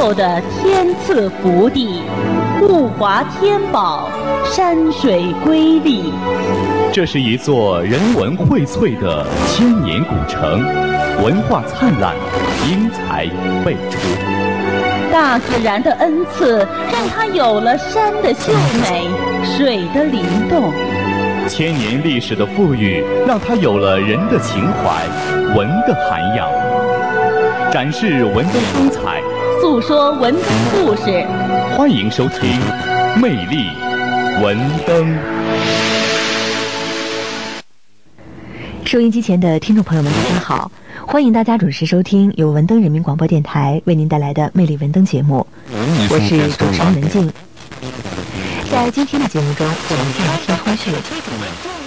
佑的天赐福地，物华天宝，山水瑰丽。 这是一座人文荟萃的千年古城，文化灿烂，英才辈出。 大自然的恩赐让它有了山的秀美，水的灵动； 千年历史的富裕让它有了人的情怀，文的涵养。展示文灯风采， 诉说文灯故事。 欢迎收听《魅力文灯》。 收音机前的听众朋友们，大家好，欢迎大家准时收听由文登人民广播电台为您带来的《魅力文灯》节目，我是主持人文静。在今天的节目中，我们先来听通讯。